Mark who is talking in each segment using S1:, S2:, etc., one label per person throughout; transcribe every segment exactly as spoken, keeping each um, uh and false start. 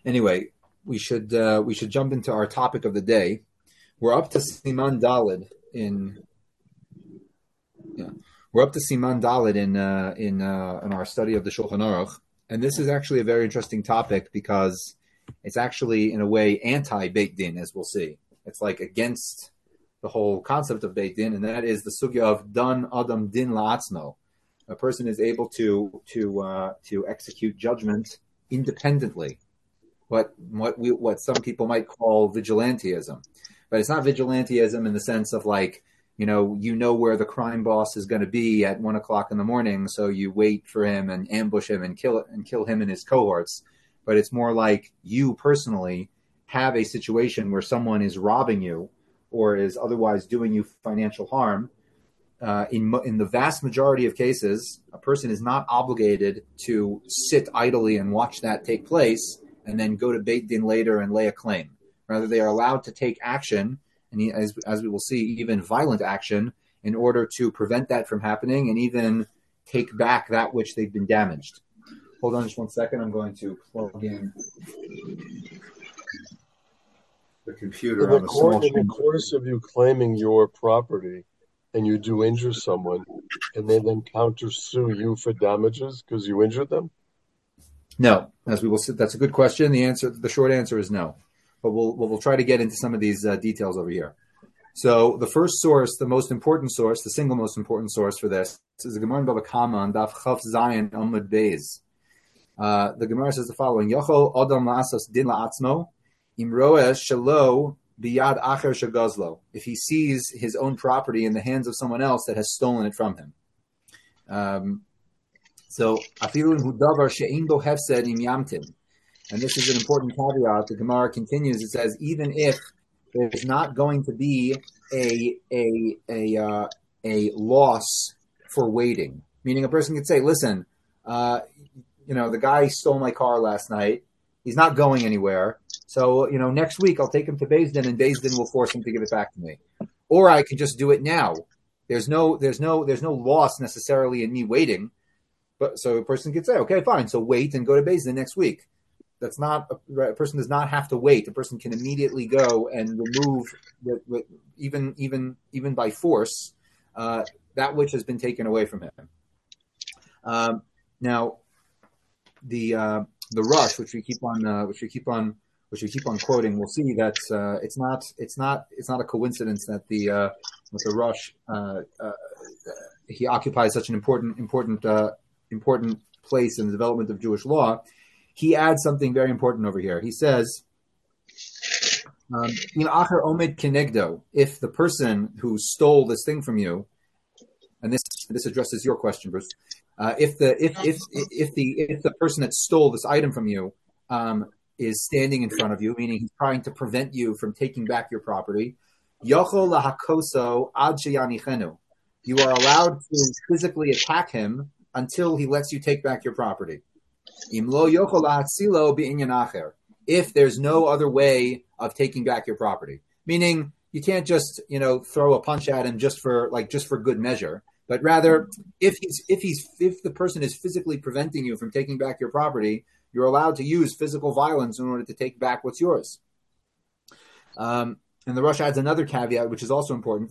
S1: Anyway, we should uh, we should jump into our topic of the day. We're up to Siman Daled in yeah. We're up to Siman Daled in uh, in uh, in our study of the Shulchan Aruch, and this is actually a very interesting topic because it's actually in a way anti Beit Din, as we'll see. It's like against the whole concept of Beit Din, and that is the sugya of Dan Adam Din La'atzmo. A person is able to to uh, to execute judgment independently. What what we what some people might call vigilantism, but it's not vigilantism in the sense of like, you know, you know where the crime boss is going to be at one o'clock in the morning, so you wait for him and ambush him and kill and kill him and his cohorts. But it's more like you personally have a situation where someone is robbing you or is otherwise doing you financial harm. Uh, in in the vast majority of cases, a person is not obligated to sit idly and watch that take place and then go to Beit Din later and lay a claim. Rather, they are allowed to take action, and as as we will see, even violent action, in order to prevent that from happening and even take back that which they've been damaged. Hold on just one second. I'm going to plug in the computer
S2: in the
S1: on the
S2: course,
S1: small
S2: in the course of you claiming your property and you do injure someone, and they then counter-sue you for damages because you injured them?
S1: No, as we will see, that's a good question. The answer, the short answer is no, but we'll we'll, we'll try to get into some of these uh, details over here. So the first source, the most important source, the single most important source for this is the Gemara in Baba Kama on Daf Chaf Zayin Amud Beis. Uh, the Gemara says the following: Yochol Adam la'asos din la'atzmo im roeh shelo biyad acher shegazlo. If he sees his own property in the hands of someone else that has stolen it from him. Um, So, afilu hudavar she'in bo hefsed im yamtim, and this is an important caveat. The Gemara continues. It says, even if there's not going to be a a a uh, a loss for waiting, meaning a person could say, "Listen, uh, you know, the guy stole my car last night. He's not going anywhere. So, you know, next week I'll take him to Beis Din, and Beis Din will force him to give it back to me, or I can just do it now. There's no there's no there's no loss necessarily in me waiting." But so a person could say, okay, fine. So wait and go to Beis Din next week. That's not a, a person does not have to wait. A person can immediately go and remove, with, with, even even even by force, uh, that which has been taken away from him. Um, now, the uh, the rush, which we keep on, uh, which we keep on, which we keep on quoting, we'll see that uh, it's not it's not it's not a coincidence that the uh, with the rush uh, uh, he occupies such an important important. Uh, important place in the development of Jewish law. He adds something very important over here. He says, um, if the person who stole this thing from you, and this this addresses your question, Bruce, uh, if the if if if the if the person that stole this item from you um, is standing in front of you, meaning he's trying to prevent you from taking back your property, yochol lahakoso ad sheyanichenu, you are allowed to physically attack him until he lets you take back your property. If there's no other way of taking back your property, meaning you can't just, you know, throw a punch at him just for like just for good measure, but rather if he's if he's if the person is physically preventing you from taking back your property, you're allowed to use physical violence in order to take back what's yours. Um, and the Rosh adds another caveat, which is also important.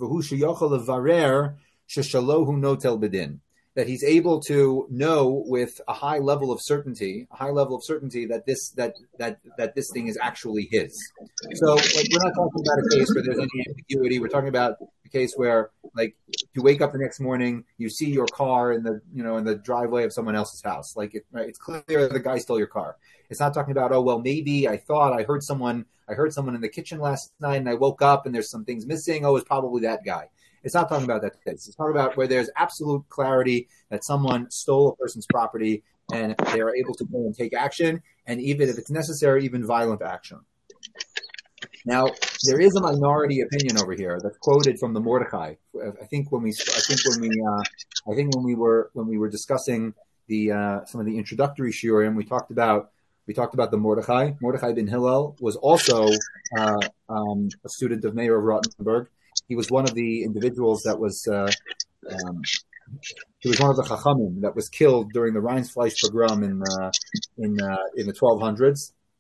S1: That he's able to know with a high level of certainty, a high level of certainty that this that that that this thing is actually his. So, like, we're not talking about a case where there's any ambiguity. We're talking about a case where, like, you wake up the next morning, you see your car in the you know in the driveway of someone else's house. Like, it, right, it's clear the guy stole your car. It's not talking about, oh well, maybe I thought I heard someone I heard someone in the kitchen last night, and I woke up and there's some things missing. Oh, it's probably that guy. It's not talking about that case. It's talking about where there's absolute clarity that someone stole a person's property and they are able to go and take action, and even if it's necessary, even violent action. Now, there is a minority opinion over here that's quoted from the Mordechai. I think when we, I think when we, uh, I think when we were when we were discussing the uh, some of the introductory shiurim, we talked about we talked about the Mordechai. Mordechai ben Hillel was also uh, um, a student of Meir of Rottenburg. He was one of the individuals that was, uh, um, he was one of the Chachamim that was killed during the Rheinsfleisch pogrom in, uh, in, uh, in the twelve hundreds.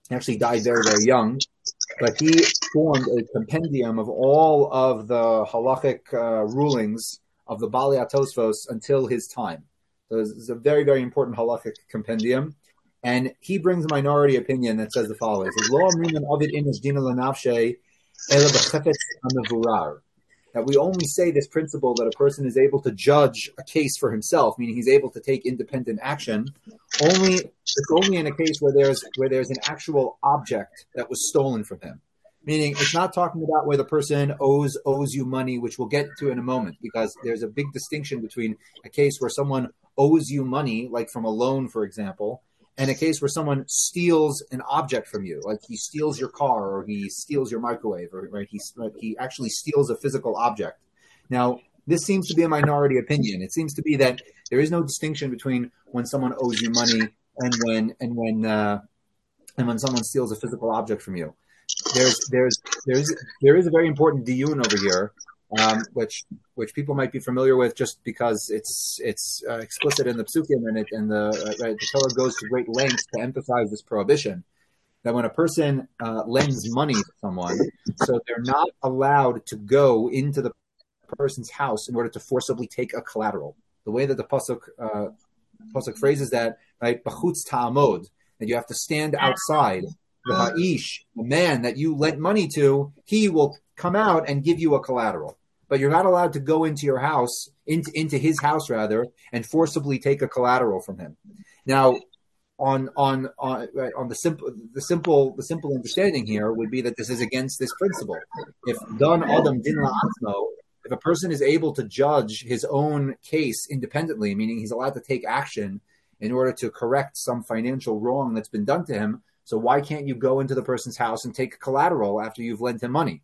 S1: He actually died very, very young, but he formed a compendium of all of the halachic uh, rulings of the Bali Atosfos until his time. So it's a very, very important halachic compendium. And he brings a minority opinion that says the following. It says, Lo amrin avid inish dina lenafshe ela b'chefetz hamevurar. That we only say this principle that a person is able to judge a case for himself, meaning he's able to take independent action, only it's only in a case where there's where there's an actual object that was stolen from him. Meaning it's not talking about where the person owes owes you money, which we'll get to in a moment, because there's a big distinction between a case where someone owes you money, like from a loan, for example, and a case where someone steals an object from you, like he steals your car or he steals your microwave, or right, he, right, he actually steals a physical object. Now, this seems to be a minority opinion. It seems to be that there is no distinction between when someone owes you money and when and when uh, and when someone steals a physical object from you. There's there's there's there is a very important diyun over here, um, which which people might be familiar with just because it's it's uh, explicit in the psukim, and it and the uh, right, the Torah goes to great lengths to emphasize this prohibition that when a person uh, lends money to someone, so they're not allowed to go into the person's house in order to forcibly take a collateral. The way that the pasuk uh, pasuk phrases that, right, b'chutz ta'amod, that you have to stand outside. The ha'ish, the man that you lent money to, he will come out and give you a collateral. But you're not allowed to go into your house, into, into his house rather, and forcibly take a collateral from him. Now, on on on, on the simple the simple the simple understanding here would be that this is against this principle. If dan adam din la'atzmo, if a person is able to judge his own case independently, meaning he's allowed to take action in order to correct some financial wrong that's been done to him, so why can't you go into the person's house and take collateral after you've lent him money?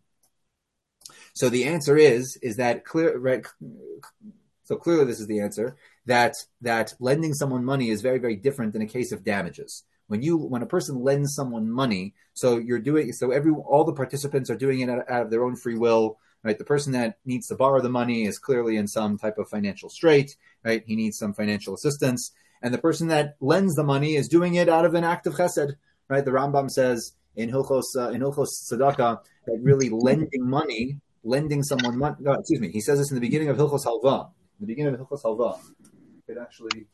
S1: So the answer is, is that clear, right? So clearly this is the answer, that, that lending someone money is very, very different than a case of damages. When you, when a person lends someone money, so you're doing, so every, all the participants are doing it out, out of their own free will, right? The person that needs to borrow the money is clearly in some type of financial strait, right? He needs some financial assistance. And the person that lends the money is doing it out of an act of chesed. Right, the Rambam says in Hilchos uh, in Hilchos Tzedakah that really lending money, lending someone money. No, excuse me. He says this in the beginning of Hilchos Halva. In the beginning of Hilchos Halva, it actually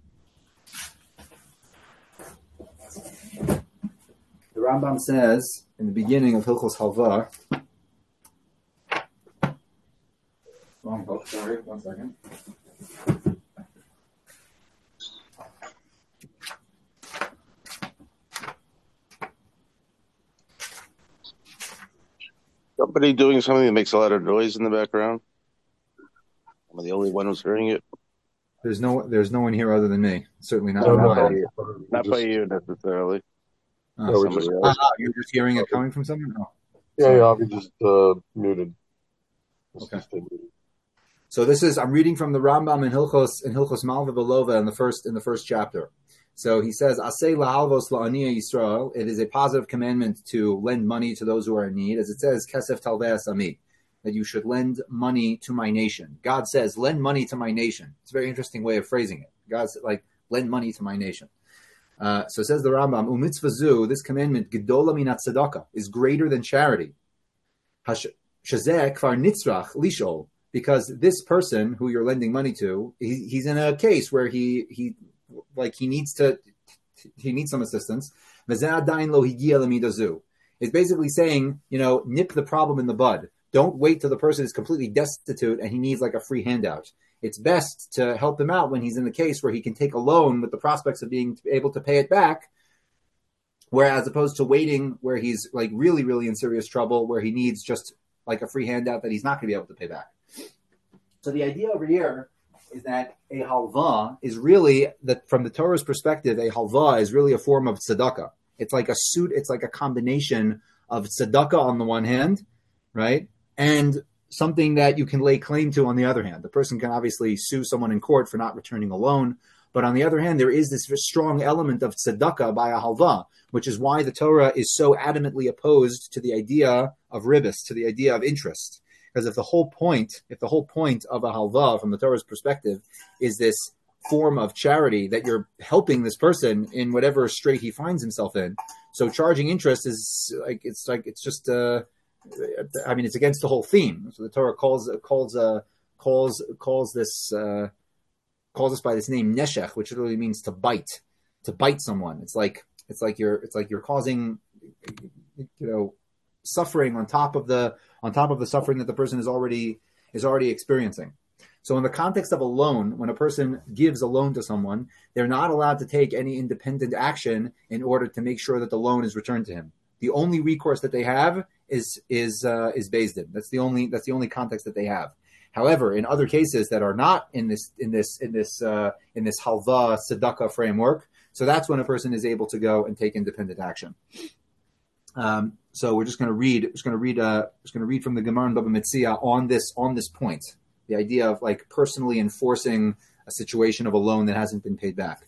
S1: the Rambam says in the beginning of Hilchos Halva. Wrong book. Sorry, one second.
S3: Somebody doing something that makes a lot of noise in the background? Am I the only one who's hearing it?
S1: There's no, there's no one here other than me. Certainly not.
S3: No,
S1: not
S3: no,
S1: by you.
S3: Not by you necessarily.
S1: Oh,
S2: No,
S1: somebody
S2: just,
S1: else. Ah, you're just hearing it coming from someone? Oh.
S2: Yeah, yeah, I'll be just uh, muted. Just
S1: Okay.
S2: stay muted.
S1: So this is, I'm reading from the Rambam in Hilchos in Hilchos Malva Belova in the first in the first chapter. So he says, Asay la'alvos la'aniya Yisrael. It is a positive commandment to lend money to those who are in need, as it says, Kesef talvei asami, that you should lend money to my nation. God says, lend money to my nation. It's a very interesting way of phrasing it. God's like, lend money to my nation. Uh, so it says the Rambam, umitzvazu, this commandment, gedola minat tzedakah, is greater than charity. Shazeh kvar nitzrach lishol, because this person who you're lending money to, he, he's in a case where he he like he needs to he needs some assistance. It's basically saying, you know, nip the problem in the bud. Don't wait till the person is completely destitute and he needs like a free handout. It's best to help him out when he's in the case where he can take a loan with the prospects of being able to pay it back, whereas opposed to waiting where he's like really, really in serious trouble, where he needs just like a free handout that he's not going to be able to pay back. So the idea over here is that a halva is really, that from the Torah's perspective, a halva is really a form of tzedakah. It's like a suit, it's like a combination of tzedakah on the one hand, right? And something that you can lay claim to on the other hand. The person can obviously sue someone in court for not returning a loan, but on the other hand, there is this strong element of tzedakah by a halva, which is why the Torah is so adamantly opposed to the idea of ribis, to the idea of interest. Because if the whole point, if the whole point of a halva from the Torah's perspective is this form of charity that you're helping this person in whatever strait he finds himself in, So charging interest is like it's like it's just uh, I mean it's against the whole theme. So the Torah calls calls uh, calls calls this uh, calls us by this name neshech, which literally means to bite, to bite someone. It's like it's like you're it's like you're causing you know suffering on top of the on top of the suffering that the person is already is already experiencing. So in the context of a loan, when a person gives a loan to someone, they're not allowed to take any independent action in order to make sure that the loan is returned to him. The only recourse that they have is is uh, is based in. That's the only that's the only context that they have. However, in other cases that are not in this in this in this uh, in this halva tzedakah framework, so that's when a person is able to go and take independent action. Um, so we're just going to read. Just going to read. Uh, just going to read from the Gemara in Baba Metzia on this on this point. The idea of like personally enforcing a situation of a loan that hasn't been paid back.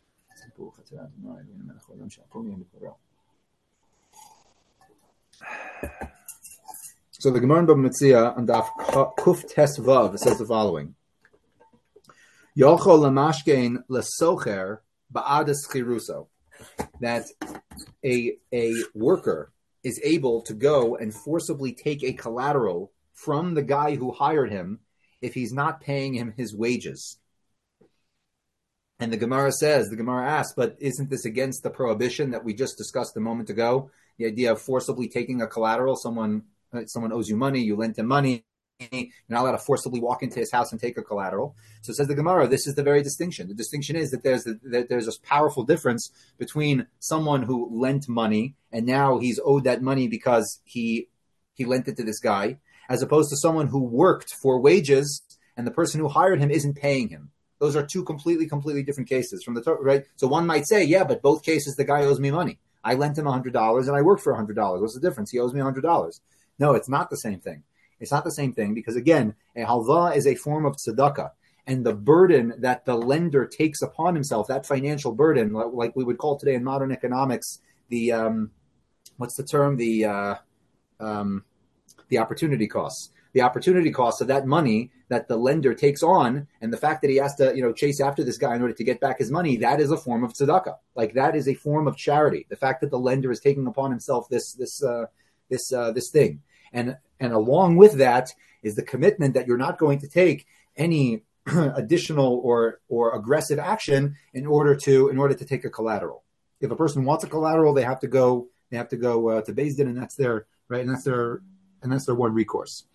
S1: So the Gemara in Baba Metzia on Daf Kuf Tes Vav says the following: Yochol lamashkein lesocher ba'adas chiruso. That a a worker is able to go and forcibly take a collateral from the guy who hired him if he's not paying him his wages. And the Gemara says, the Gemara asks, but isn't this against the prohibition that we just discussed a moment ago? The idea of forcibly taking a collateral, someone someone owes you money, you lent him money, you're not allowed to forcibly walk into his house and take a collateral. So it says the Gemara, this is the very distinction. The distinction is that there's a, that there's this powerful difference between someone who lent money and now he's owed that money because he he lent it to this guy, as opposed to someone who worked for wages and the person who hired him isn't paying him. Those are two completely, completely different cases from the right. So one might say, yeah, but both cases the guy owes me money. I lent him one hundred dollars and I worked for one hundred dollars. What's the difference? He owes me one hundred dollars. No, it's not the same thing. It's not the same thing because, again, a halva is a form of tzedakah. And the burden that the lender takes upon himself, that financial burden, like we would call today in modern economics, the, um, what's the term? The, uh, um, the opportunity costs. The opportunity costs of that money that the lender takes on, and the fact that he has to, you know, chase after this guy in order to get back his money, that is a form of tzedakah. Like that is a form of charity. The fact that the lender is taking upon himself this, this, uh, this, uh, this thing, and and along with that is the commitment that you're not going to take any additional or or aggressive action in order to in order to take a collateral. If a person wants a collateral, they have to go they have to go uh, to Beis Din, and that's their right, and that's their and that's their one recourse.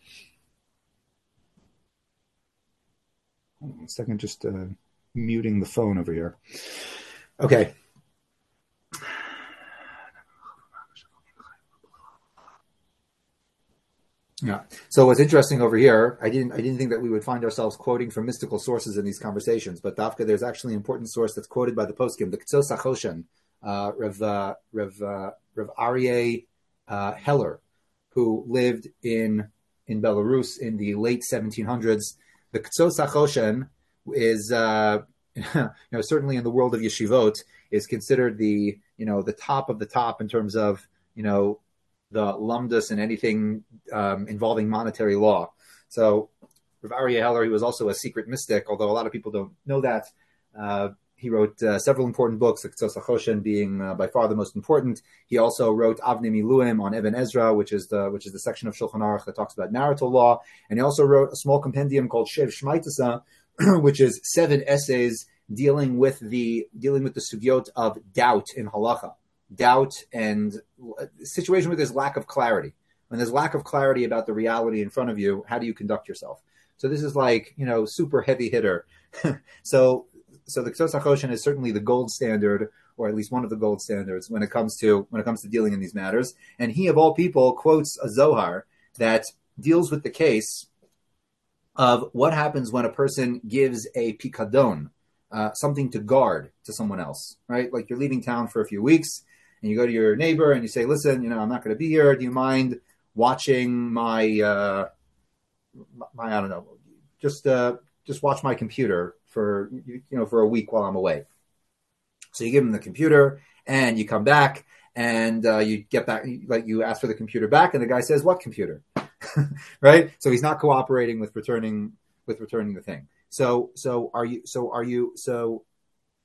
S1: One second, just uh, muting the phone over here. Okay. Yeah. So what's interesting over here, I didn't, I didn't think that we would find ourselves quoting from mystical sources in these conversations, but Dafka, there's actually an important source that's quoted by the poskim, the Ktsos HaChoshen, uh, Rev, uh, Rev, uh, Rev Aryeh uh, Heller, who lived in in Belarus in the late seventeen hundreds. The Ktsos HaChoshen is, uh, you know, certainly in the world of yeshivot, is considered the, you know, the top of the top in terms of, you know, the lumdus and anything um, involving monetary law. So Rav Aryeh Heller, he was also a secret mystic, although a lot of people don't know that. Uh, he wrote uh, several important books, the Ktsos HaChoshen being uh, by far the most important. He also wrote Avnei Miluim on Even Ezra, which is the which is the section of Shulchan Aruch that talks about marital law. And he also wrote a small compendium called Shev Shmaitasa, which is seven essays dealing with the dealing with the sugyot of doubt in halacha. Doubt and a situation where there's lack of clarity. When there's lack of clarity about the reality in front of you, how do you conduct yourself? So this is like, you know, super heavy hitter. so so the Ktsos HaChoshen is certainly the gold standard, or at least one of the gold standards when it comes to when it comes to dealing in these matters. And he, of all people, quotes a Zohar that deals with the case of what happens when a person gives a pikadon, uh, something to guard to someone else, right? Like you're leaving town for a few weeks, and you go to your neighbor and you say, listen, you know, I'm not going to be here. Do you mind watching my, uh, my, I don't know, just, uh, just watch my computer for, you know, for a week while I'm away. So you give him the computer and you come back and, uh, you get back, like you ask for the computer back and the guy says, what computer? Right. So he's not cooperating with returning, with returning the thing. So, so are you, so are you, so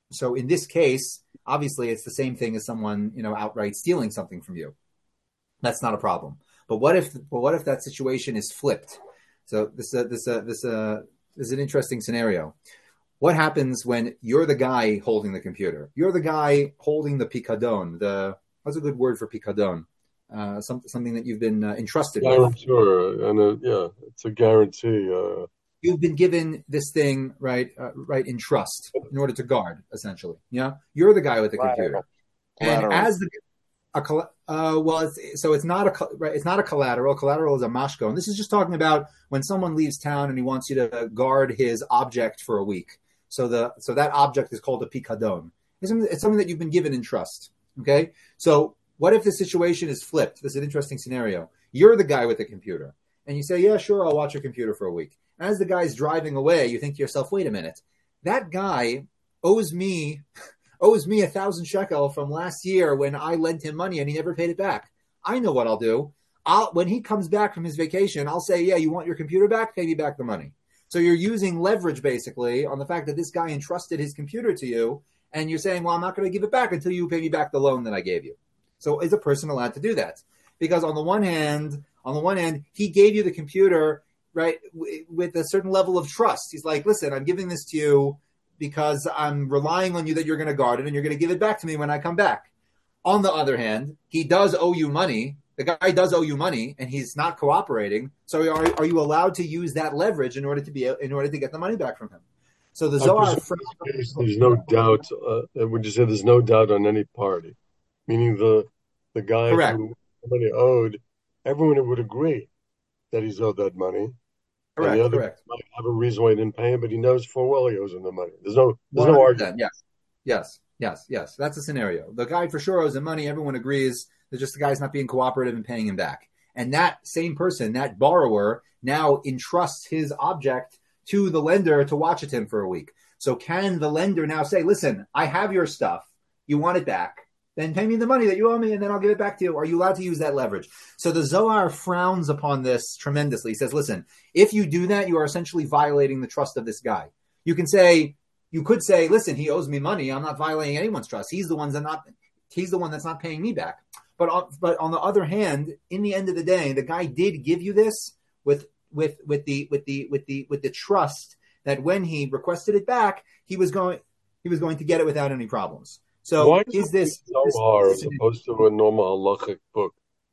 S1: so in this case, obviously, it's the same thing as someone, you know, outright stealing something from you. That's not a problem. But what if, but what if that situation is flipped? So this, uh, this, uh, this, uh, this is an interesting scenario. What happens when you're the guy holding the computer? You're the guy holding the picadon. The what's a good word for picadon? Uh, some, something that you've been uh, entrusted
S2: Yeah,
S1: with.
S2: sure, and uh, yeah, it's a guarantee. Uh,
S1: You've been given this thing, right, uh, right, in trust in order to guard, essentially. Yeah, you're the guy with the computer, and as the a uh, well, it's, so it's not a right, it's not a collateral. Collateral is a mashko, and this is just talking about when someone leaves town and he wants you to guard his object for a week. So the so that object is called a picadon. It's something, it's something that you've been given in trust. Okay, so what if the situation is flipped? This is an interesting scenario. You're the guy with the computer, and you say, "Yeah, sure, I'll watch your computer for a week." As the guy's driving away, you think to yourself, wait a minute, that guy owes me owes me a thousand shekel from last year when I lent him money and he never paid it back. I know what I'll do. I'll when he comes back from his vacation, I'll say, yeah, you want your computer back? Pay me back the money. So you're using leverage basically on the fact that this guy entrusted his computer to you, and you're saying, well, I'm not going to give it back until you pay me back the loan that I gave you. So is a person allowed to do that? Because on the one hand, on the one hand, he gave you the computer, right, with a certain level of trust. He's like, listen, I'm giving this to you because I'm relying on you that you're going to guard it and you're going to give it back to me when I come back. On the other hand, he does owe you money. The guy does owe you money and he's not cooperating. So are, are you allowed to use that leverage in order to be in order to get the money back from him? So the Zohar,
S2: there's no doubt. Uh, would you say there's no doubt on any party, meaning the the guy
S1: correct.
S2: who money owed, everyone would agree that he's owed that money.
S1: Correct,
S2: and the other
S1: correct.
S2: might have a reason why he didn't pay him, but he knows full well he owes him the money. There's no, there's
S1: one hundred percent,
S2: no argument.
S1: Yes, yes, yes, yes. That's a scenario. The guy for sure owes him money. Everyone agrees. It's just the guy's not being cooperative and paying him back. And that same person, that borrower, now entrusts his object to the lender to watch it him for a week. So can the lender now say, listen, I have your stuff. You want it back. Then pay me the money that you owe me, and then I'll give it back to you. Are you allowed to use that leverage? So the Zohar frowns upon this tremendously. He says, listen, if you do that, you are essentially violating the trust of this guy. You can say, you could say, listen, he owes me money. I'm not violating anyone's trust. He's the ones that not, he's the one that's not paying me back. But on, but on the other hand, in the end of the day, the guy did give you this with with with the with the with the with the trust that when he requested it back, he was going he was going to get it without any problems. So
S2: why
S1: is this
S2: Zohar
S1: this,
S2: as opposed to a normal halachic book?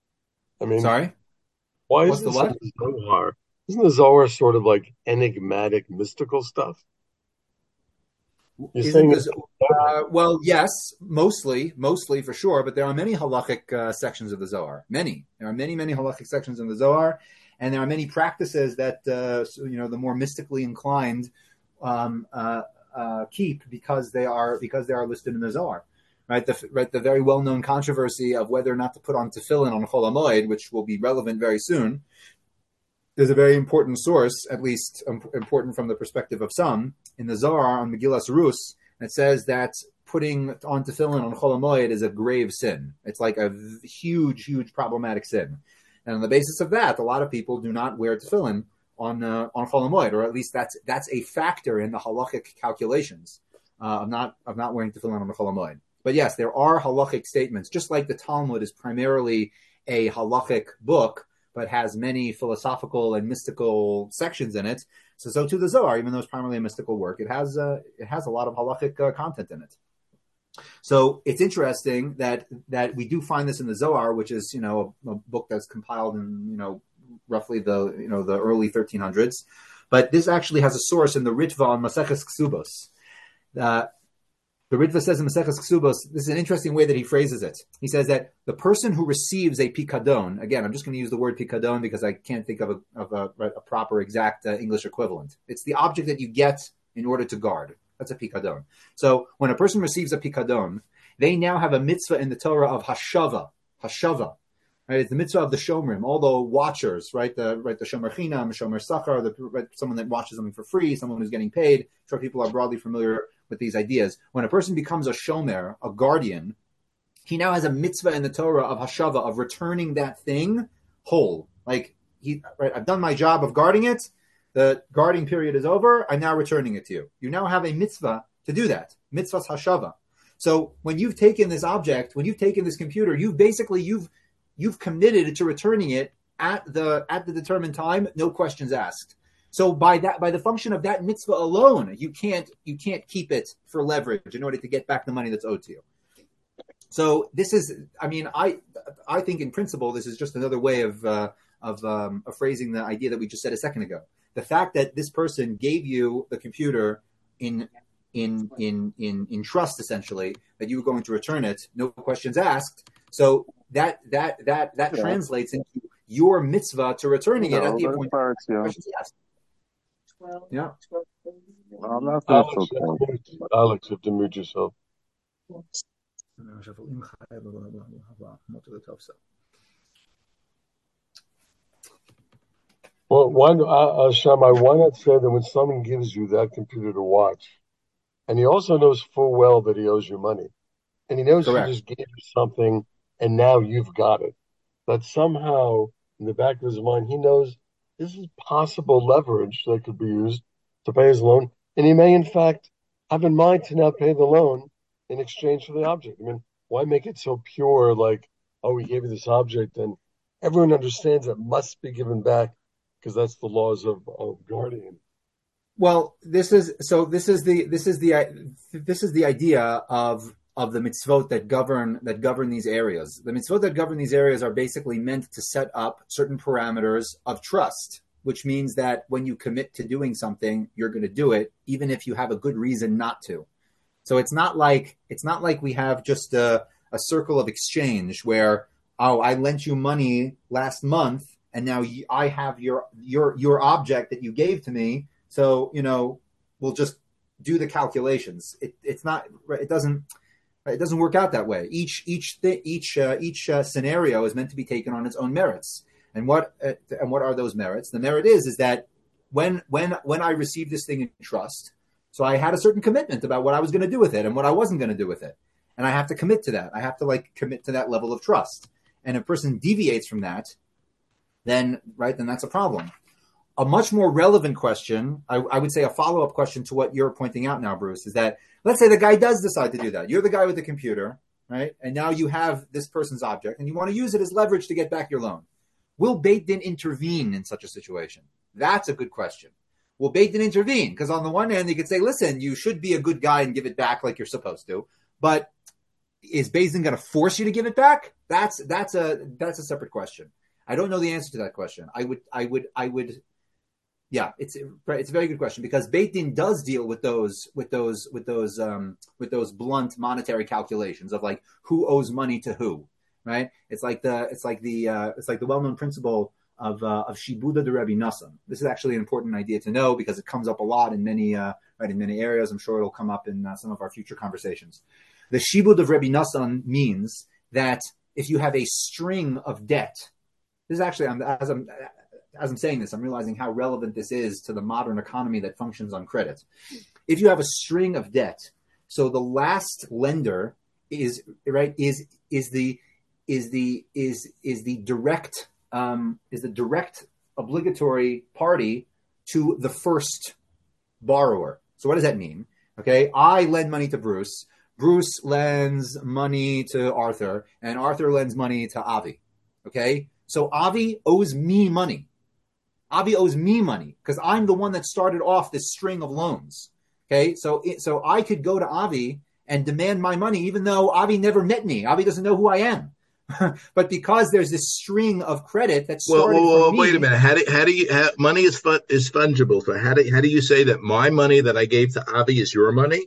S2: I mean,
S1: sorry?
S2: why
S1: What's
S2: is
S1: the
S2: this
S1: what?
S2: Zohar? Isn't the Zohar sort of like enigmatic, mystical stuff? You're
S1: Isn't
S2: saying
S1: this, uh, well, yes, mostly, mostly for sure, but there are many halachic uh, sections of the Zohar. Many. There are many, many halachic sections in the Zohar, and there are many practices that, uh, so, you know, the more mystically inclined um, uh, uh, keep because they are because they are listed in the Zohar. Right, the, right, the very well-known controversy of whether or not to put on tefillin on Chol HaMoed, which will be relevant very soon. There's a very important source, at least um, important from the perspective of some, in the Zohar on Megillas Rus, that says that putting on tefillin on Chol HaMoed is a grave sin. It's like a huge, huge problematic sin. And on the basis of that, a lot of people do not wear tefillin on uh, on Chol HaMoed, or at least that's that's a factor in the halachic calculations uh, of not of not wearing tefillin on the Chol HaMoed. But yes, there are halachic statements, just like the Talmud is primarily a halachic book, but has many philosophical and mystical sections in it. So, so too the Zohar, even though it's primarily a mystical work, it has uh, it has a lot of halachic uh, content in it. So it's interesting that that we do find this in the Zohar, which is, you know, a, a book that's compiled in, you know, roughly the you know the early thirteen hundreds, but this actually has a source in the Ritva on Maseches Ksubos. Uh, The Ritva says in Maseches Ksubos, this is an interesting way that he phrases it. He says that the person who receives a pikadon, again, I'm just going to use the word pikadon because I can't think of a, of a, a proper exact uh, English equivalent. It's the object that you get in order to guard. That's a pikadon. So when a person receives a pikadon, they now have a mitzvah in the Torah of hashava, hashava. Right? It's the mitzvah of the shomrim, all the watchers, right? The right, the shomer chinam, shomer sachar, the right, someone that watches something for free, someone who's getting paid. I'm sure people are broadly familiar with these ideas. When a person becomes a shomer, a guardian, he now has a mitzvah in the Torah of hashava, of returning that thing whole. Like he, right? I've done my job of guarding it. The guarding period is over. I'm now returning it to you. You now have a mitzvah to do that. mitzvahs hashava. So when you've taken this object, when you've taken this computer, you've basically you've you've committed to returning it at the at the determined time, no questions asked. So by that by the function of that mitzvah alone, you can't you can't keep it for leverage in order to get back the money that's owed to you. So this is, I mean, I I think in principle this is just another way of uh, of, um, of phrasing the idea that we just said a second ago. The fact that this person gave you the computer in in in in in trust, essentially, that you were going to return it, no questions asked. So that that that that yeah. translates into your mitzvah to returning no, it at the appointed time. Yeah. Questions asked. Yeah.
S3: Well, I'm not
S2: Alex, Alex, you have to mute yourself. Well, why, uh, uh, Shammai, why not say that when someone gives you that computer to watch, and he also knows full well that he owes you money, and he knows Correct. He just gave you something, and now you've got it, that somehow in the back of his mind he knows this is possible leverage that could be used to pay his loan, and he may in fact have in mind to now pay the loan in exchange for the object. I mean, why make it so pure, like, oh, we gave you this object, and everyone understands it must be given back because that's the laws of, of guardian.
S1: Well, this is so. This is the this is the this is the idea of of the mitzvot that govern that govern these areas. The mitzvot that govern these areas are basically meant to set up certain parameters of trust, which means that when you commit to doing something, you're going to do it, even if you have a good reason not to. So it's not like it's not like we have just a, a circle of exchange where, oh, I lent you money last month and now you, I have your your your object that you gave to me. So, you know, we'll just do the calculations. It, it's not it doesn't it doesn't work out that way. Each each th- each uh, each uh, scenario is meant to be taken on its own merits. And what uh, and what are those merits? The merit is is that when when when I receive this thing in trust, so I had a certain commitment about what I was going to do with it and what I wasn't going to do with it. And I have to commit to that. I have to like commit to that level of trust. And if a person deviates from that, then, right, then that's a problem. A much more relevant question, I, I would say a follow-up question to what you're pointing out now, Bruce, is that let's say the guy does decide to do that. You're the guy with the computer, right? And now you have this person's object and you want to use it as leverage to get back your loan. Will Beit Din intervene in such a situation? That's a good question. Will Beit Din intervene? Because on the one hand, you could say, listen, you should be a good guy and give it back like you're supposed to. But is Beit Din going to force you to give it back? That's that's a that's a separate question. I don't know the answer to that question. I would I would I would yeah, it's it's a very good question because Beit Din does deal with those with those with those um, with those blunt monetary calculations of like who owes money to who, right? It's like the it's like the uh, it's like the well-known principle of uh, of Shibuda de Rabbi Nassan. This is actually an important idea to know because it comes up a lot in many uh, right in many areas. I'm sure it'll come up in uh, some of our future conversations. The Shibud of Rabbi Nassan means that if you have a string of debt, this is actually as I'm as I'm saying this, I'm realizing how relevant this is to the modern economy that functions on credit. If you have a string of debt, so the last lender is right is is the is the is is the direct Um, is the direct obligatory party to the first borrower. So what does that mean? Okay, I lend money to Bruce. Bruce lends money to Arthur, and Arthur lends money to Avi. Okay, so Avi owes me money. Avi owes me money because I'm the one that started off this string of loans. Okay, so it, so I could go to Avi and demand my money, even though Avi never met me. Avi doesn't know who I am. But because there's this string of credit that started
S4: well, well, well
S1: from
S4: wait
S1: me,
S4: a minute. How do how do you how, money is fun, is fungible? So how do how do you say that my money that I gave to Avi is your money?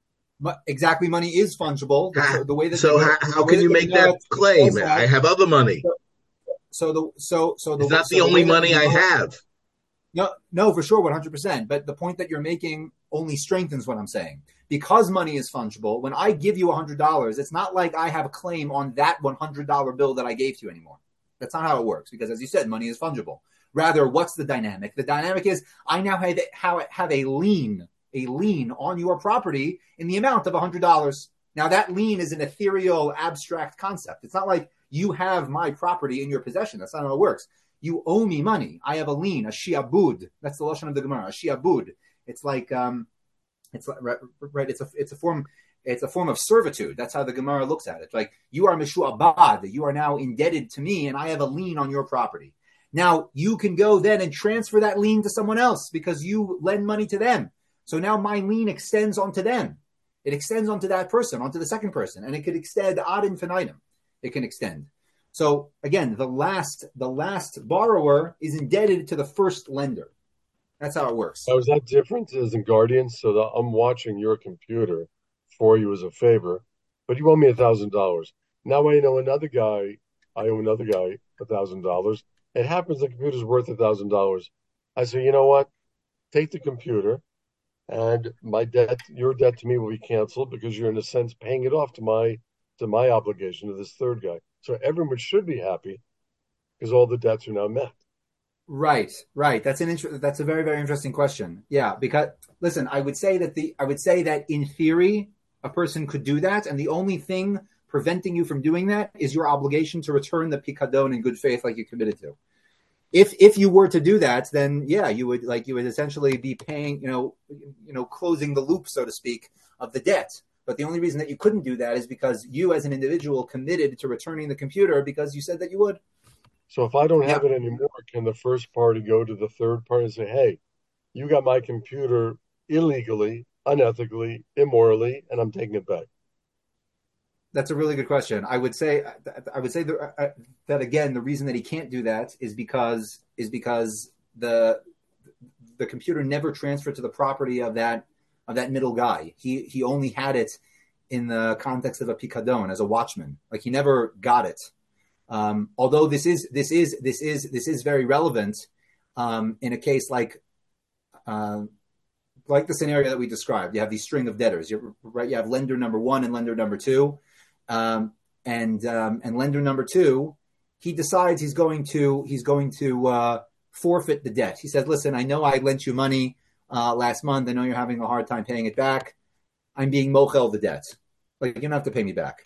S1: Exactly, money is fungible.
S4: How,
S1: the, the way that
S4: so
S1: they,
S4: how, how can
S1: that
S4: you make that claim?
S1: that,
S4: I have other money.
S1: So, so the so so the,
S4: it's not
S1: so
S4: the only
S1: the
S4: money I have.
S1: No, no, for sure, one hundred percent. But the point that you're making only strengthens what I'm saying. Because money is fungible, when I give you one hundred dollars, it's not like I have a claim on that one hundred dollars bill that I gave to you anymore. That's not how it works. Because as you said, money is fungible. Rather, what's the dynamic? The dynamic is I now have, have a lien, a lien on your property in the amount of one hundred dollars. Now, that lien is an ethereal, abstract concept. It's not like you have my property in your possession. That's not how it works. You owe me money. I have a lien, a shiabud. That's the lashon of the Gemara, a shiabud. It's like um, It's right, right. It's a it's a form it's a form of servitude. That's how the Gemara looks at it. Like you are mishu'abad, you are now indebted to me, and I have a lien on your property. Now you can go then and transfer that lien to someone else because you lend money to them. So now my lien extends onto them. It extends onto that person, onto the second person, and it could extend ad infinitum. It can extend. So again, the last the last borrower is indebted to the first lender. That's how it works.
S2: Now, is that different as in Guardians? So that I'm watching your computer for you as a favor, but you owe me a thousand dollars. Now I know another guy. I owe another guy a thousand dollars. It happens the computer's worth a thousand dollars. I say, you know what? Take the computer, and my debt, your debt to me will be canceled because you're in a sense paying it off to my to my obligation to this third guy. So everyone should be happy because all the debts are now met.
S1: Right, right. That's an inter- that's a very, very interesting question. Yeah, because listen, I would say that the I would say that in theory a person could do that, and the only thing preventing you from doing that is your obligation to return the pikadon in good faith, like you committed to. If if you were to do that, then yeah, you would like you would essentially be paying, you know, you know, closing the loop, so to speak, of the debt. But the only reason that you couldn't do that is because you, as an individual, committed to returning the computer because you said that you would.
S2: So if I don't have yeah. it anymore, can the first party go to the third party and say, hey, you got my computer illegally, unethically, immorally, and I'm taking it back?
S1: That's a really good question. I would say, I would say that, uh, that again, the reason that he can't do that is because is because the the computer never transferred to the property of that of that middle guy. He he only had it in the context of a pikadon as a watchman. Like he never got it. Um, although this is this is this is this is very relevant um, in a case like uh, like the scenario that we described. You have these string of debtors. You're, right, you have lender number one and lender number two, um, and um, and lender number two. He decides he's going to he's going to uh, forfeit the debt. He says, "Listen, I know I lent you money uh, last month. I know you're having a hard time paying it back. I'm being mochel the debt. Like you don't have to pay me back."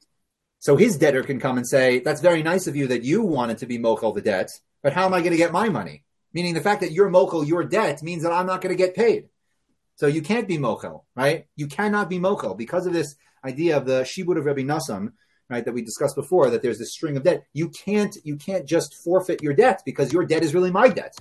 S1: So his debtor can come and say, that's very nice of you that you wanted to be mochel the debt, but how am I going to get my money? Meaning the fact that you're mochel your debt means that I'm not going to get paid. So you can't be mochel, right? You cannot be mochel because of this idea of the shibud of Rabbi Nassan, right, that we discussed before, that there's this string of debt. You can't, you can't just forfeit your debt because your debt is really my debt.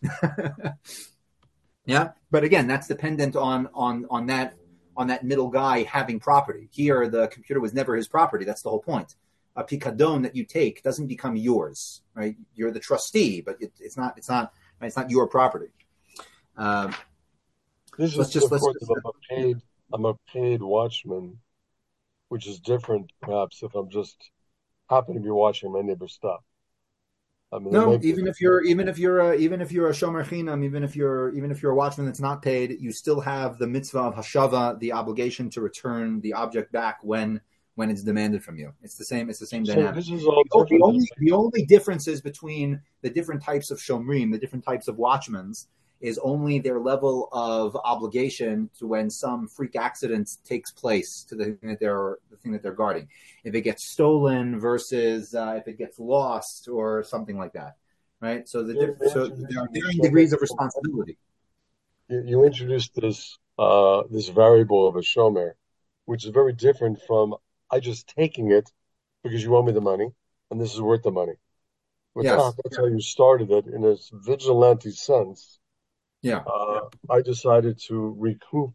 S1: Yeah. But again, that's dependent on, on, on that, on that middle guy having property. Here, the computer was never his property. That's the whole point. A pikadon that you take doesn't become yours, right? You're the trustee, but it, it's not. It's not. Right? It's not your property. Um,
S2: this is just let's just, I'm a paid. I'm a paid watchman, which is different, perhaps, if I'm just happen to be watching my neighbor's stuff. I mean,
S1: no, even if you're even if you're a, even if you're a shomer chinam, even if you're even if you're a watchman that's not paid, you still have the mitzvah of hashava, the obligation to return the object back when when it's demanded from you. It's the same. It's the same
S2: so
S1: dynamic.
S2: This is all
S1: the, the only the only differences between the different types of shomrim, the different types of watchmen, is only their level of obligation to when some freak accident takes place to the thing that they're the thing that they're guarding. If it gets stolen versus uh, if it gets lost or something like that, right? So the diff- so there are varying degrees of responsibility.
S2: You, you introduced this uh, this variable of a shomer, which is very different from I just taking it because you owe me the money and this is worth the money. But
S1: yes.
S2: That's yeah. how you started it in a vigilante sense.
S1: Yeah.
S2: Uh, I decided to recoup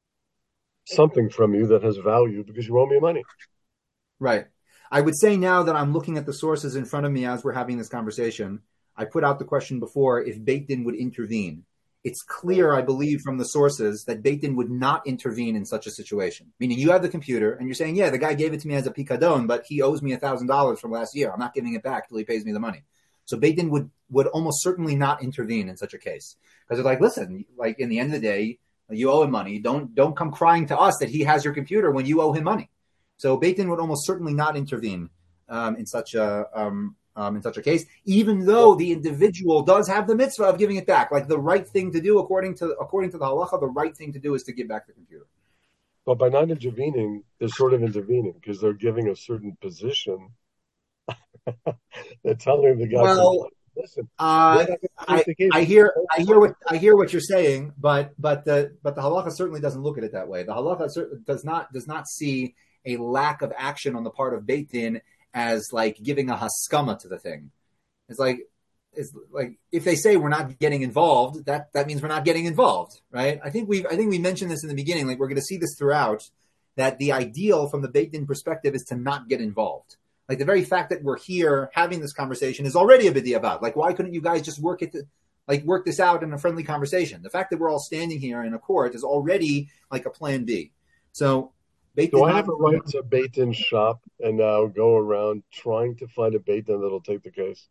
S2: something from you that has value because you owe me money.
S1: Right. I would say now that I'm looking at the sources in front of me as we're having this conversation, I put out the question before if Beit Din would intervene. It's clear, I believe, from the sources that Beit Din would not intervene in such a situation. Meaning you have the computer and you're saying, yeah, the guy gave it to me as a pikadon, but he owes me one thousand dollars from last year. I'm not giving it back till he pays me the money. So Beit Din would, would almost certainly not intervene in such a case. Because they're like, listen, like in the end of the day, you owe him money. Don't don't come crying to us that he has your computer when you owe him money. So Beit Din would almost certainly not intervene um, in such a um, um, in such a case, even though the individual does have the mitzvah of giving it back. Like the right thing to do according to according to the halacha, the right thing to do is to give back the computer.
S2: But by not intervening, they're sort of intervening because they're giving a certain position. They're telling the guy.
S1: Well,
S2: listen.
S1: Uh, I, I hear I hear what I hear what you're saying, but but the but the halacha certainly doesn't look at it that way. The halacha does not does not see a lack of action on the part of Beit Din as like giving a haskama to the thing. It's like it's like if they say we're not getting involved, that that means we're not getting involved, right? I think we I think we mentioned this in the beginning. Like we're going to see this throughout. That the ideal from the Beit Din perspective is to not get involved. Like the very fact that we're here having this conversation is already a b'diavad. Like why couldn't you guys just work it, to, like work this out in a friendly conversation? The fact that we're all standing here in a court is already like a plan B. So, Beit
S2: Din do I have a right to Beit Din shop and now go around trying to find a Beit Din that'll take the case?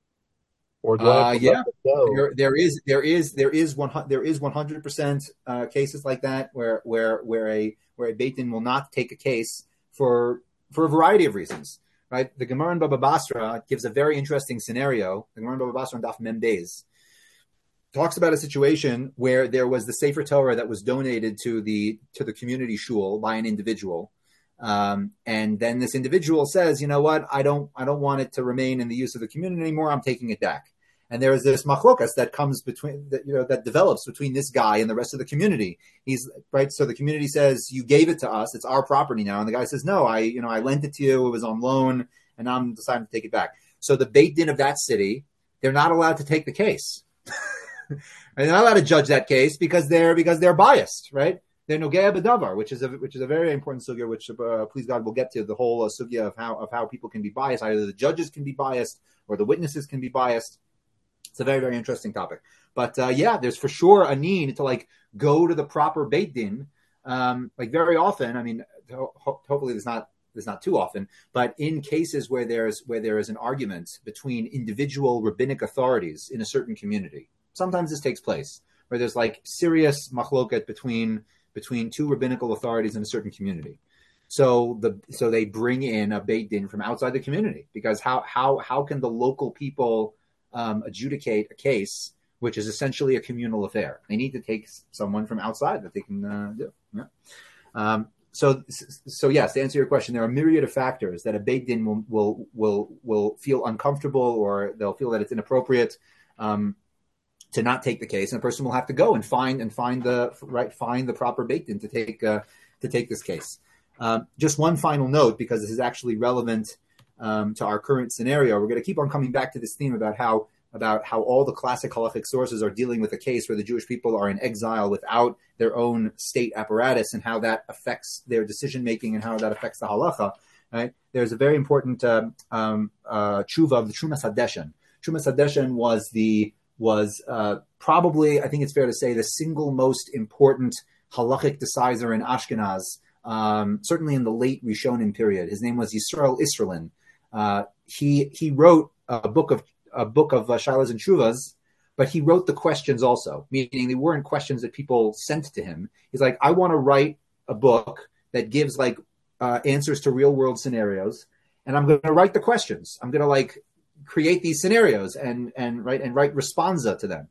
S1: Or do I have to uh, yeah, there, there is there is there is one there is one hundred percent uh, cases like that where where where a where a Beit Din will not take a case for for a variety of reasons. Right, the Gemara in Baba Basra gives a very interesting scenario. The Gemara in Baba Basra and Daf Mem Beis talks about a situation where there was the Sefer Torah that was donated to the to the community shul by an individual, um, and then this individual says, "You know what? I don't I don't want it to remain in the use of the community anymore. I'm taking it back." And there is this machlokas that comes between that you know that develops between this guy and the rest of the community. He's right. So the community says, "You gave it to us; it's our property now." And the guy says, "No, I you know I lent it to you. It was on loan, and now I'm deciding to take it back." So the Beit Din of that city, they're not allowed to take the case. They're not allowed to judge that case because they're because they're biased, right? They're nogea b'davar, which is a which is a very important sugya, which uh, please God we'll get to the whole uh, sugya of how of how people can be biased. Either the judges can be biased or the witnesses can be biased. It's a very, very interesting topic. But uh, yeah, there's for sure a need to like go to the proper Beit Din. Um, like very often, I mean, ho- hopefully there's not there's not too often, but in cases where there's where there is an argument between individual rabbinic authorities in a certain community, sometimes this takes place where there's like serious machloket between between two rabbinical authorities in a certain community. So the so they bring in a Beit Din from outside the community because how how how can the local people Um, adjudicate a case, which is essentially a communal affair? They need to take someone from outside that they can uh, do. Yeah. Um, so, so yes, to answer your question, there are a myriad of factors that a Beit Din will will will will feel uncomfortable, or they'll feel that it's inappropriate um, to not take the case, and a person will have to go and find and find the right find the proper Beit Din to take uh, to take this case. Um, just one final note, because this is actually relevant Um, to our current scenario. We're going to keep on coming back to this theme about how about how all the classic halachic sources are dealing with a case where the Jewish people are in exile without their own state apparatus, and how that affects their decision making and how that affects the halacha. Right? There's a very important uh, um, uh, tshuva of the Trumas Hadeshen. Trumas Hadeshen was the was uh, probably, I think it's fair to say, the single most important halachic decider in Ashkenaz. Um, certainly in the late Rishonim period. His name was Yisrael Israelin. Uh, he he wrote a book of a book of uh, Shilas and Shuvas, but he wrote the questions also, meaning they weren't questions that people sent to him. He's like, I want to write a book that gives like uh, answers to real world scenarios, and I'm going to write the questions. I'm going to like create these scenarios and and write and write responsa to them.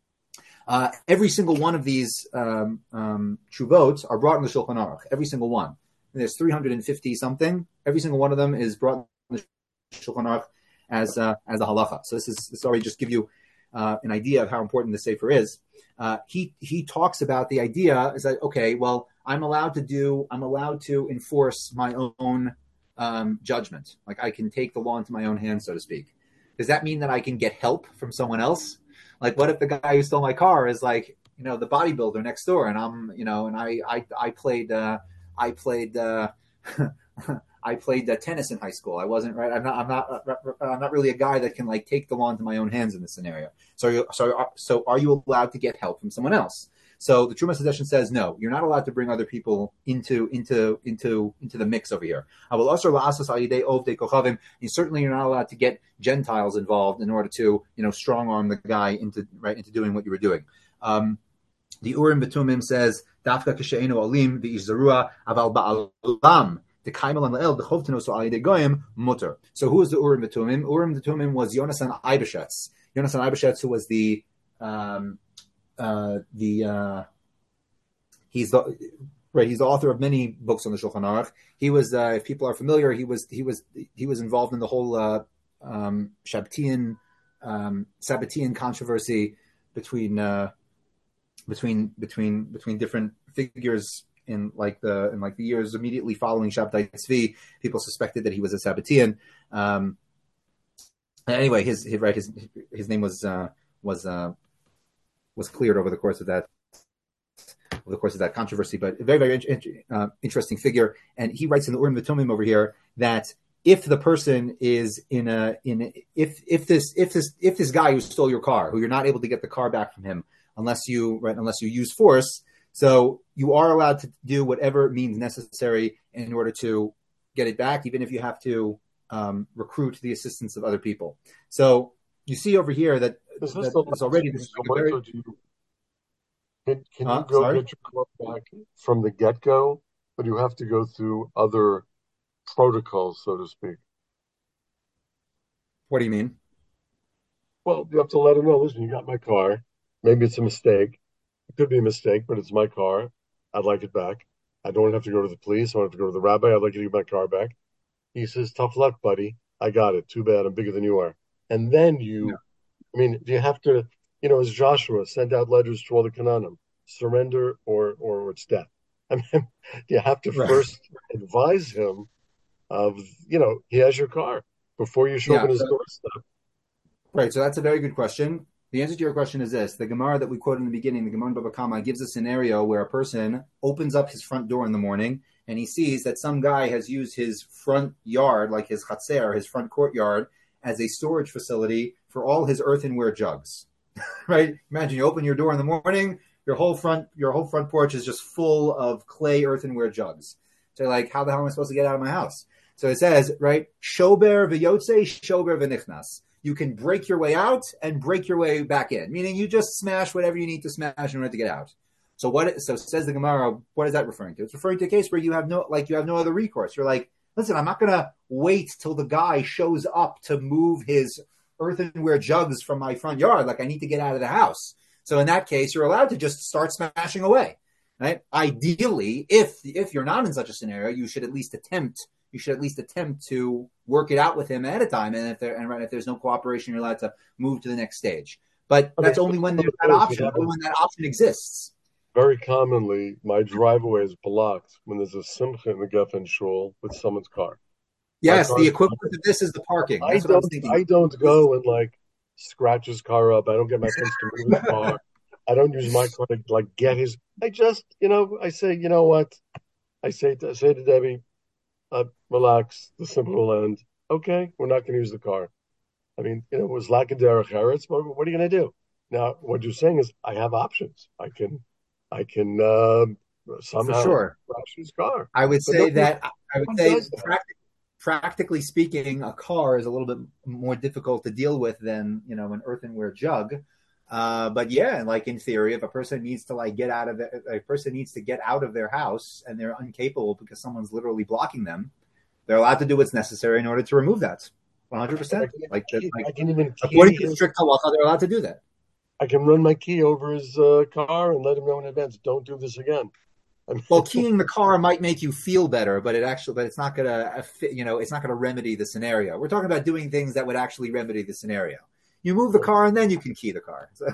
S1: Uh, every single one of these um, um, shuvot are brought in the Shulchan Aruch. Every single one. And there's three hundred fifty something. Every single one of them is brought in the Shulchan Aruch as uh, as a halacha. So this is this already just give you uh, an idea of how important the sefer is. Uh, he he talks about the idea is that okay, well, I'm allowed to do I'm allowed to enforce my own um, judgment. Like I can take the law into my own hands, so to speak. Does that mean that I can get help from someone else? Like, what if the guy who stole my car is like, you know, the bodybuilder next door, and I'm, you know, and I, I, I played, uh, I played, uh, I played uh, tennis in high school. I wasn't right. I'm not, I'm not, uh, I'm not really a guy that can like take the law into my own hands in this scenario. So, so, so, are you allowed to get help from someone else? So the Trumas Hadeshen says no. You're not allowed to bring other people into into into into the mix over here. And certainly you're not allowed to get Gentiles involved in order to you know strong arm the guy into right into doing what you were doing. Um, the Urim Betumim says Dafka Kisheinu Alim V'Izarua Aval Ba'alam. So who is the Urim Betumim? Urim Betumim was Yonasan Eibeshetz. Yonasan Eibeshetz, who was the um, Uh, the uh, he's the right. He's the author of many books on the Shulchan Aruch. He was, uh, if people are familiar, he was he was he was involved in the whole uh, um, Shabtian um, Sabbatean controversy between uh, between between between different figures in like the in like the years immediately following Shabtai Tzvi. People suspected that he was a Sabbatean. Um, anyway, his, his right his his name was uh, was uh, was cleared over the course of that over the course of that controversy. But a very very in, uh, interesting figure, and he writes in the Urim V'Tumim over here that if the person is in a in if if this if this if this guy who stole your car, who you're not able to get the car back from him unless you right unless you use force, so you are allowed to do whatever means necessary in order to get it back, even if you have to um, recruit the assistance of other people. So you see over here that,
S2: Is this
S1: that
S2: the
S1: it's already this very,
S2: so do you, can, can
S1: huh?
S2: you go
S1: Sorry?
S2: get your car back from the get-go, or do you have to go through other protocols, so to speak?
S1: What do you mean?
S2: Well, you have to let them know, listen, you got my car. Maybe it's a mistake. It could be a mistake, but it's my car. I'd like it back. I don't have to go to the police. I don't have to go to the rabbi. I'd like you to get my car back. He says, tough luck, buddy. I got it. Too bad. I'm bigger than you are. And then you, yeah. I mean, do you have to, you know, as Joshua sent out letters to all the Canaanim, surrender or, or it's death. I mean, you have to right. first advise him of, you know, he has your car before you show yeah, up in his so, doorstep.
S1: Right. So that's a very good question. The answer to your question is this. The Gemara that we quoted in the beginning, the Gemara in Bava Kama, gives a scenario where a person opens up his front door in the morning and he sees that some guy has used his front yard, like his chatzer, his front courtyard, as a storage facility for all his earthenware jugs. Right? Imagine you open your door in the morning, your whole front your whole front porch is just full of clay earthenware jugs. So you're like, how the hell am I supposed to get out of my house? So it says, right, shober v'yotze, shober v'nichnas. You can break your way out and break your way back in, meaning you just smash whatever you need to smash in order to get out. So what? So says the Gemara, what is that referring to? It's referring to a case where you have no, like you have no other recourse. You're like, listen, I'm not going to wait till the guy shows up to move his earthenware jugs from my front yard. Like I need to get out of the house. So in that case, you're allowed to just start smashing away. Right? Ideally, if if you're not in such a scenario, you should at least attempt. You should at least attempt to work it out with him ahead of time. And if there and right, if there's no cooperation, you're allowed to move to the next stage. But that's only when there's that option. Only when that option exists.
S2: Very commonly, my driveway is blocked when there's a simcha in the Geffen shul with someone's car.
S1: Yes, the equivalent of this is the parking. That's
S2: I
S1: what I
S2: don't.
S1: was thinking.
S2: I don't go and like scratch his car up. I don't get my friends to move his car. I don't use my car to like get his. I just, you know, I say, you know what? I say to, I say to Debbie, uh, relax. The simcha will end. Okay, we're not going to use the car. I mean, you know, it was lack of derech eretz, but what are you going to do? Now, what you're saying is, I have options. I can, I can uh, somehow
S1: sure.
S2: crash his car.
S1: I would
S2: but
S1: say that. I would say,
S2: that.
S1: practic- practically speaking, a car is a little bit more difficult to deal with than you know an earthenware jug. Uh, but yeah, like in theory, if a person needs to like get out of the, a person needs to get out of their house and they're incapable because someone's literally blocking them, they're allowed to do what's necessary in order to remove that. one hundred percent. Like,
S2: I,
S1: like
S2: I can even
S1: according to strict halacha, they're allowed to do that.
S2: I can run my key over his uh, car and let him know in advance. Don't do this again. I mean,
S1: well, keying the car might make you feel better, but it actually, but it's not gonna, you know, it's not gonna remedy the scenario. We're talking about doing things that would actually remedy the scenario. You move the car and then you can key the car. So.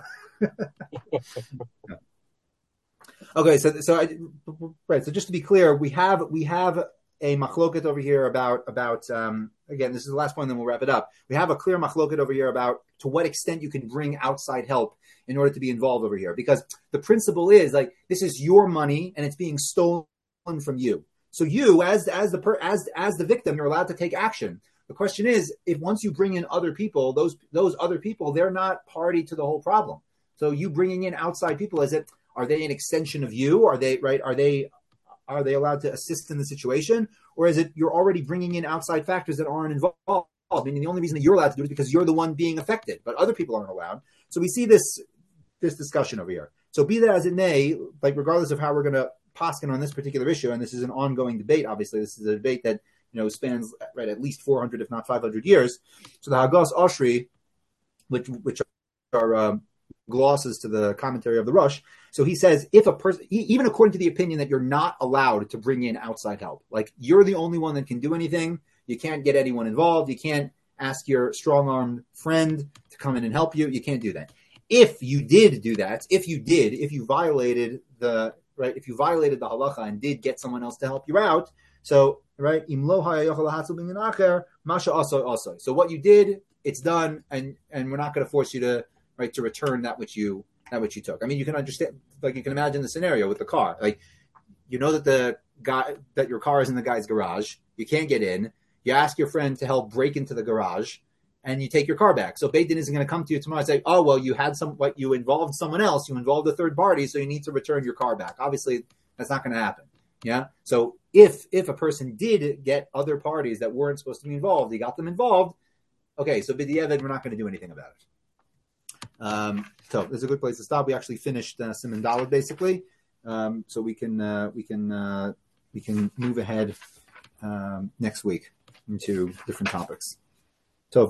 S1: Okay, so so I, right. So just to be clear, we have we have a machloket over here about about um, again. This is the last point, then we'll wrap it up. We have a clear machloket over here about to what extent you can bring outside help in order to be involved over here, because the principle is like this is your money and it's being stolen from you. So you, as as the per, as as the victim, you're allowed to take action. The question is, if once you bring in other people, those those other people, they're not party to the whole problem. So you bringing in outside people, is it? Are they an extension of you? Are they right? Are they are they allowed to assist in the situation, or is it you're already bringing in outside factors that aren't involved? I mean, the only reason that you're allowed to do it is because you're the one being affected, but other people aren't allowed. So we see this this discussion over here. So be that as it may, like regardless of how we're going to poskin on this particular issue, and this is an ongoing debate. Obviously, this is a debate that you know spans right at least four hundred, if not five hundred years. So the Hagos Oshri, which which are um, glosses to the commentary of the Rush. So he says, if a person, even according to the opinion that you're not allowed to bring in outside help, like you're the only one that can do anything, you can't get anyone involved, you can't ask your strong-armed friend to come in and help you. You can't do that. If you did do that, if you did, if you violated the right, if you violated the halacha and did get someone else to help you out, so right, masha. So what you did, it's done, and and we're not going to force you to right to return that which you that which you took. I mean, you can understand, like you can imagine the scenario with the car, like you know that the guy that your car is in the guy's garage, you can't get in. You ask your friend to help break into the garage, and you take your car back. So Beit Din isn't going to come to you tomorrow and say, "Oh, well, you had some, what you involved someone else, you involved a third party, so you need to return your car back." Obviously, that's not going to happen. Yeah. So if if a person did get other parties that weren't supposed to be involved, he got them involved. Okay, so b'diavad, we're not going to do anything about it. Um, so this is a good place to stop. We actually finished uh, Siman Daled basically, um, so we can uh, we can uh, we can move ahead um, next week into different topics.